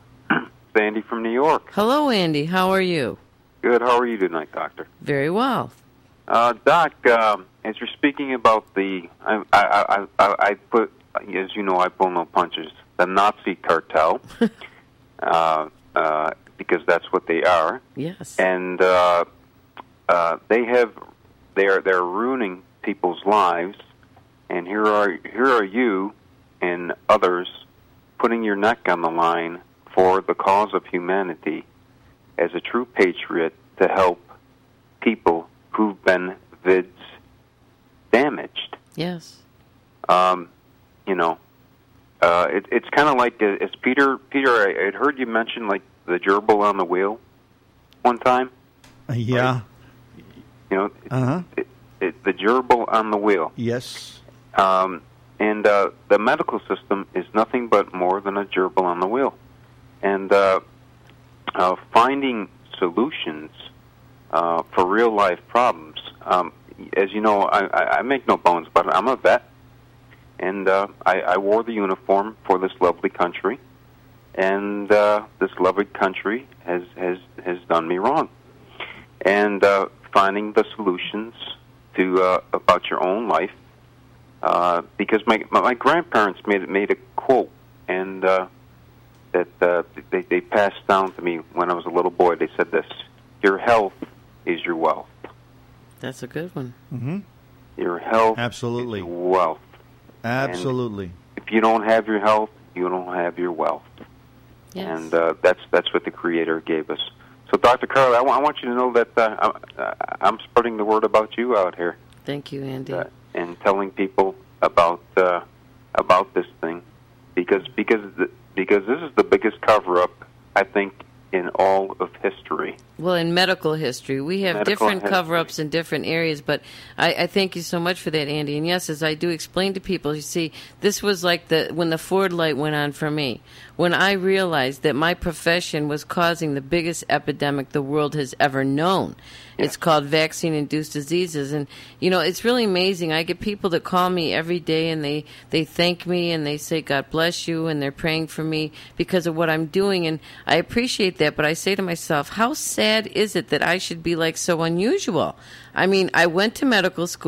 It's Andy from New York. Hello, Andy. How are you? Good. How are you tonight, Doctor? Very well. Uh, Doc, um, as you're speaking about the, I, I, I, I put, as you know, I pull no punches, the Nazi cartel. Uh, uh, because that's what they are. Yes. And uh, uh, they have, they are they're ruining people's lives. And here are here are you and others putting your neck on the line for the cause of humanity as a true patriot to help people who've been vids damaged. Yes. Um, you know. Uh, it, it's kind of like, uh, as Peter, Peter, I had heard you mention, like, the gerbil on the wheel one time. Uh, yeah. Right? You know, uh-huh. it, it, the gerbil on the wheel. Yes. Um, and uh, the medical system is nothing but more than a gerbil on the wheel. And uh, uh, finding solutions uh, for real-life problems, um, as you know, I, I make no bones about it. I'm a vet. And uh, I, I wore the uniform for this lovely country, and uh, this lovely country has, has, has done me wrong. And uh, finding the solutions to uh, about your own life, uh, because my my grandparents made made a quote, and uh, that uh, they they passed down to me when I was a little boy. They said this: "Your health is your wealth." That's a good one. Mm-hmm. Your health, absolutely, is your wealth. Absolutely. And if you don't have your health, you don't have your wealth. Yes. And uh, that's that's what the Creator gave us. So, Doctor Carl, I, w- I want you to know that uh, I'm spreading the word about you out here. Thank you, Andy. Uh, and telling people about uh, about this thing, because because the, because this is the biggest cover-up, I think, in all of history. Well, in medical history, we have Medical different history. cover-ups in different areas, but I, I thank you so much for that, Andy. And yes, as I do explain to people, you see, this was like the when the Ford light went on for me, when I realized that my profession was causing the biggest epidemic the world has ever known. Yes. It's called vaccine-induced diseases. And, you know, it's really amazing. I get people that call me every day, and they, they thank me, and they say, God bless you, and they're praying for me because of what I'm doing. And I appreciate that, but I say to myself, how sad is it that I should be, like, so unusual? I mean, I went to medical school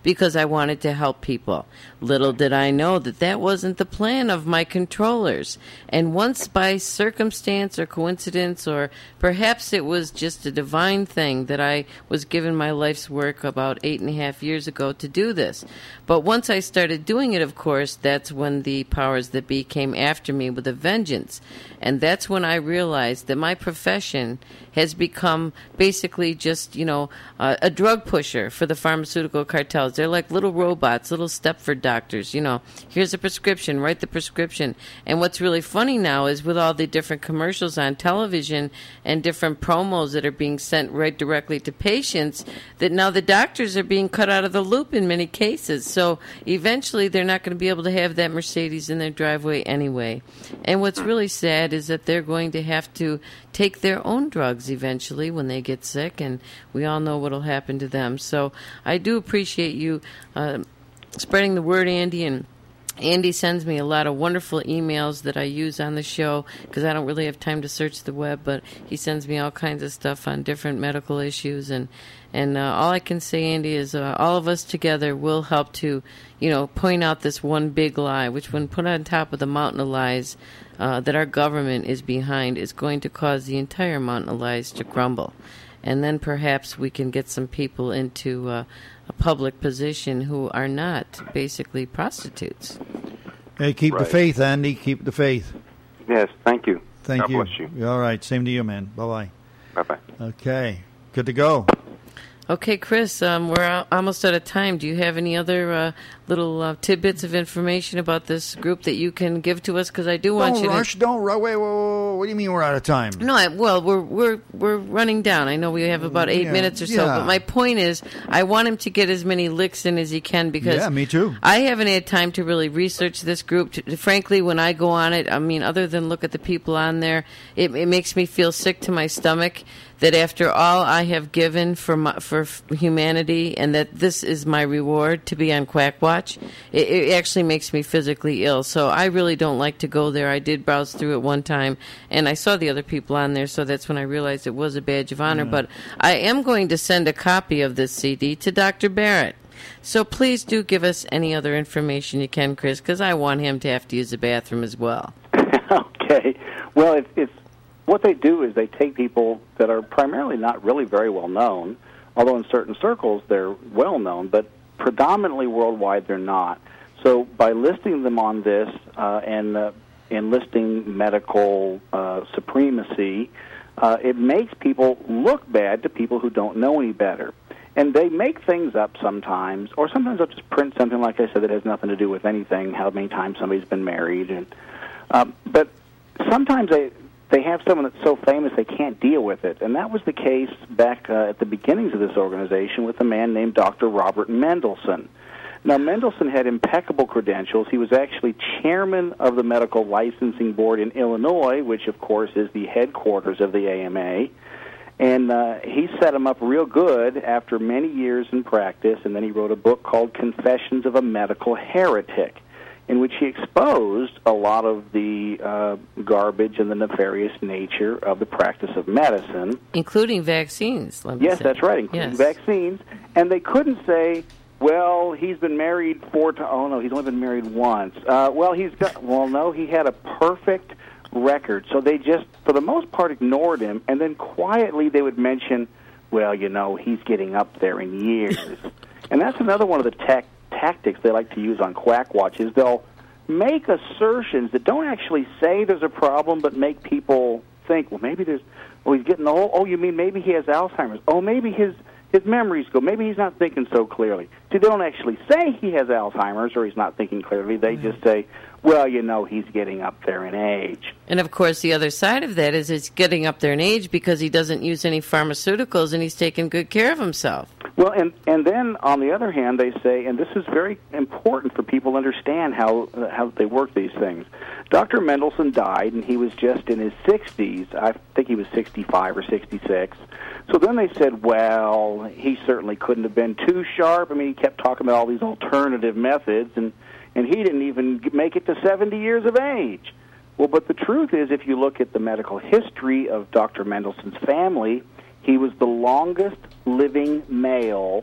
because I wanted to help people. Little did I know that that wasn't the plan of my controllers. And once by circumstance or coincidence, or perhaps it was just a divine thing, that I was given my life's work about eight and a half years ago to do this. But once I started doing it, of course, that's when the powers that be came after me with a vengeance. And that's when I realized that my profession has become basically just, you know, uh, a drug pusher for the pharmaceutical cartels. They're like little robots, little Stepford doctors. You know, here's a prescription, write the prescription. And what's really funny now is with all the different commercials on television and different promos that are being sent right directly to patients, that now the doctors are being cut out of the loop in many cases. So eventually they're not going to be able to have that Mercedes in their driveway anyway. And what's really sad is that they're going to have to take their own drugs eventually when they get sick, and we all know what will happen to them. So I do appreciate you uh, spreading the word, Andy, and Andy sends me a lot of wonderful emails that I use on the show because I don't really have time to search the web, but he sends me all kinds of stuff on different medical issues, and and uh, all I can say, Andy, is uh, all of us together will help to, you know, point out this one big lie, which when put on top of the mountain of lies uh, that our government is behind, is going to cause the entire mountain of lies to crumble. And then perhaps we can get some people into uh, a public position who are not basically prostitutes. Hey, keep Right. the faith, Andy. Keep the faith. Yes, thank you. Thank God you. bless you. All right. Same to you, man. Bye-bye. Bye-bye. Okay. Good to go. Okay, Chris, um, we're al- almost out of time. Do you have any other uh, little uh, tidbits of information about this group that you can give to us? Because I do want Don't you rush. to... Don't rush. Wait, wait, wait. What do you mean we're out of time? No, I, well, we're we're we're running down. I know we have about eight Yeah, minutes or so, yeah. but my point is, I want him to get as many licks in as he can because Yeah, me too. I haven't had time to really research this group. To, frankly, when I go on it, I mean, other than look at the people on there, it, it makes me feel sick to my stomach that after all I have given for my, for humanity, and that this is my reward to be on Quack Watch, it, it actually makes me physically ill. So I really don't like to go there. I did browse through it one time, and I saw the other people on there, so that's when I realized it was a badge of honor. But I am going to send a copy of this C D to Doctor Barrett. So please do give us any other information you can, Chris, because I want him to have to use the bathroom as well. Okay. Well, it's, it's what they do is they take people that are primarily not really very well known, although in certain circles they're well known, but predominantly worldwide they're not. So by listing them on this uh, and uh, enlisting medical uh, supremacy, uh, it makes people look bad to people who don't know any better. And they make things up sometimes, or sometimes they'll just print something, like I said, that has nothing to do with anything, how many times somebody's been married. And um, but sometimes they they have someone that's so famous they can't deal with it. And that was the case back uh, at the beginnings of this organization with a man named Doctor Robert Mendelsohn. Now, Mendelsohn had impeccable credentials. He was actually chairman of the Medical Licensing Board in Illinois, which, of course, is the headquarters of the A M A. And uh, he set him up real good after many years in practice, and then he wrote a book called Confessions of a Medical Heretic, in which he exposed a lot of the uh, garbage and the nefarious nature of the practice of medicine. Including vaccines, let me Yes, say. that's right, including Yes. vaccines. And they couldn't say, well, he's been married four times. Oh, no, he's only been married once. Uh, well, he's got, well, no, he had a perfect record. So they just, for the most part, ignored him, and then quietly they would mention, well, you know, he's getting up there in years. And that's another one of the tech tactics they like to use on Quack Watch, is they'll make assertions that don't actually say there's a problem, but make people think, well, maybe there's, oh, he's getting old. Oh, you mean maybe he has Alzheimer's. Oh, maybe his his memories go. Maybe he's not thinking so clearly. So they don't actually say he has Alzheimer's or he's not thinking clearly. They just say, well, you know, he's getting up there in age. And, of course, the other side of that is it's getting up there in age because he doesn't use any pharmaceuticals and he's taking good care of himself. Well, and and then on the other hand, they say, and this is very important for people to understand how uh, how they work these things. Doctor Mendelsohn died, and he was just in his sixties. I think he was sixty-five or sixty-six. So then they said, well, he certainly couldn't have been too sharp. I mean, he kept talking about all these alternative methods, and and he didn't even make it to seventy years of age. Well, but the truth is, if you look at the medical history of Doctor Mendelsohn's family, he was the longest living male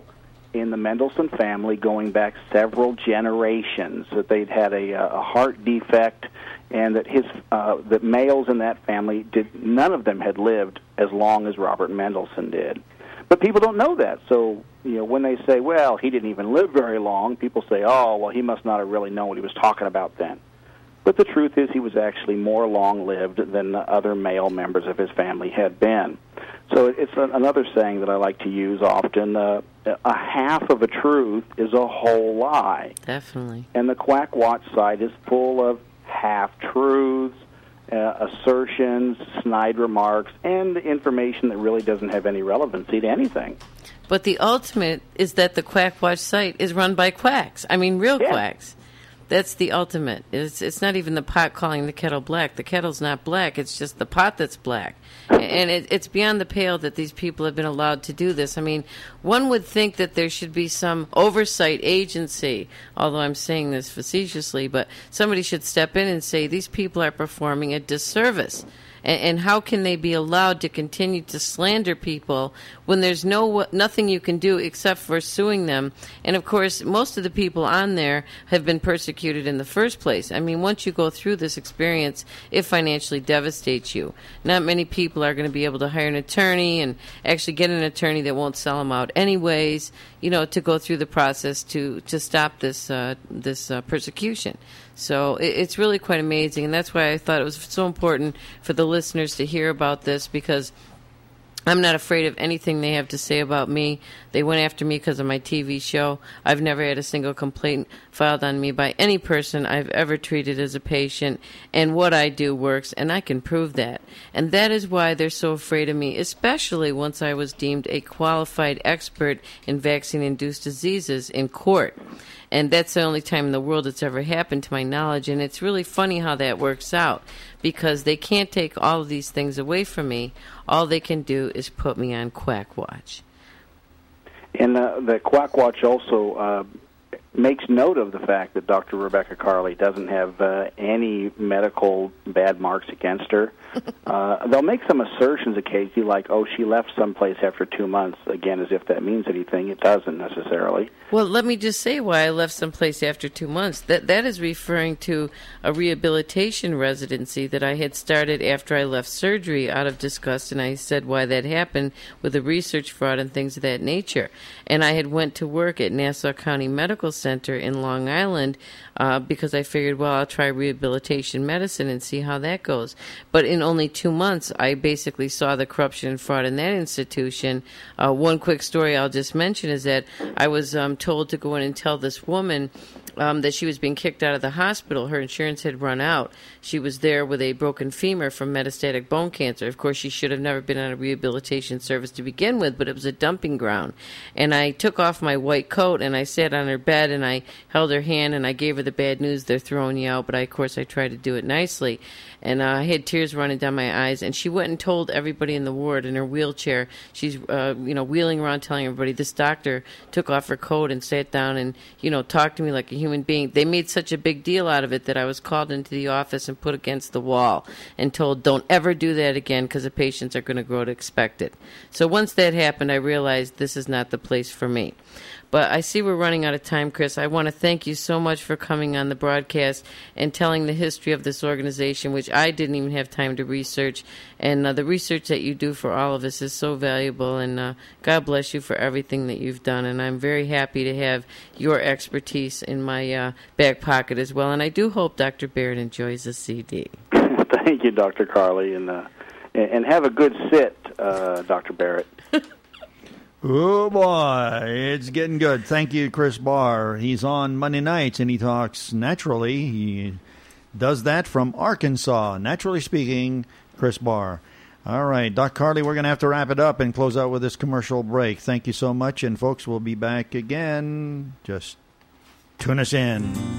in the Mendelssohn family going back several generations, that they'd had a, a heart defect, and that his uh, that males in that family did none of them had lived as long as Robert Mendelssohn did. But people don't know that. So, you know, when they say, well, he didn't even live very long, people say, oh, well, he must not have really known what he was talking about then. But the truth is he was actually more long-lived than the other male members of his family had been. So it's a, another saying that I like to use often, uh, a half of a truth is a whole lie. Definitely. And the Quack Watch site is full of half-truths, Uh, assertions, snide remarks, and information that really doesn't have any relevancy to anything. But the ultimate is that the Quack Watch site is run by quacks. I mean, real Yeah. quacks. That's the ultimate. It's it's not even the pot calling the kettle black. The kettle's not black. It's just the pot that's black. And it, it's beyond the pale that these people have been allowed to do this. I mean, one would think that there should be some oversight agency, although I'm saying this facetiously, but somebody should step in and say these people are performing a disservice. And, and how can they be allowed to continue to slander people when there's no nothing you can do except for suing them? And, of course, most of the people on there have been persecuted in the first place. I mean, once you go through this experience, it financially devastates you. Not many people are going to be able to hire an attorney and actually get an attorney that won't sell them out anyways, you know, to go through the process to, to stop this, uh, this uh, persecution. So it, it's really quite amazing, and that's why I thought it was so important for the listeners to hear about this, because I'm not afraid of anything they have to say about me. They went after me because of my T V show. I've never had a single complaint filed on me by any person I've ever treated as a patient, and what I do works, and I can prove that. And that is why they're so afraid of me, especially once I was deemed a qualified expert in vaccine-induced diseases in court. And that's the only time in the world it's ever happened to my knowledge. And it's really funny how that works out, because they can't take all of these things away from me. All they can do is put me on Quack Watch. And uh, the Quack Watch also uh, makes note of the fact that Doctor Rebecca Carley doesn't have uh, any medical bad marks against her. Uh, they'll make some assertions occasionally, like, oh, she left someplace after two months, again, as if that means anything. It doesn't necessarily. Well, let me just say why I left someplace after two months. That That is referring to a rehabilitation residency that I had started after I left surgery out of disgust, and I said why that happened with the research fraud and things of that nature. And I had went to work at Nassau County Medical Center in Long Island uh, because I figured, well, I'll try rehabilitation medicine and see how that goes. But in only two months, I basically saw the corruption and fraud in that institution. Uh, one quick story I'll just mention is that I was um, told to go in and tell this woman um, that she was being kicked out of the hospital. Her insurance had run out. She was there with a broken femur from metastatic bone cancer. Of course, she should have never been on a rehabilitation service to begin with, but it was a dumping ground. And I took off my white coat, and I sat on her bed, and I held her hand, and I gave her the bad news, they're throwing you out, but I, of course I tried to do it nicely. And uh, I had tears running down my eyes, and she went and told everybody in the ward in her wheelchair. She's, uh, you know, wheeling around telling everybody this doctor took off her coat and sat down and, you know, talked to me like a human being. They made such a big deal out of it that I was called into the office and put against the wall and told, don't ever do that again because the patients are going to grow to expect it. So once that happened, I realized this is not the place for me. But I see we're running out of time, Chris. I want to thank you so much for coming on the broadcast and telling the history of this organization, which I didn't even have time to research. And uh, the research that you do for all of us is so valuable. And uh, God bless you for everything that you've done. And I'm very happy to have your expertise in my uh, back pocket as well. And I do hope Doctor Barrett enjoys the C D. Thank you, Doctor Carley. And, uh, and have a good sit, uh, Doctor Barrett. Oh, boy, it's getting good. Thank you, Chris Barr. He's on Monday nights, and he talks naturally. He does that from Arkansas. Naturally speaking, Chris Barr. All right, Doc Carley, we're going to have to wrap it up and close out with this commercial break. Thank you so much, and folks, we'll be back again. Just tune us in.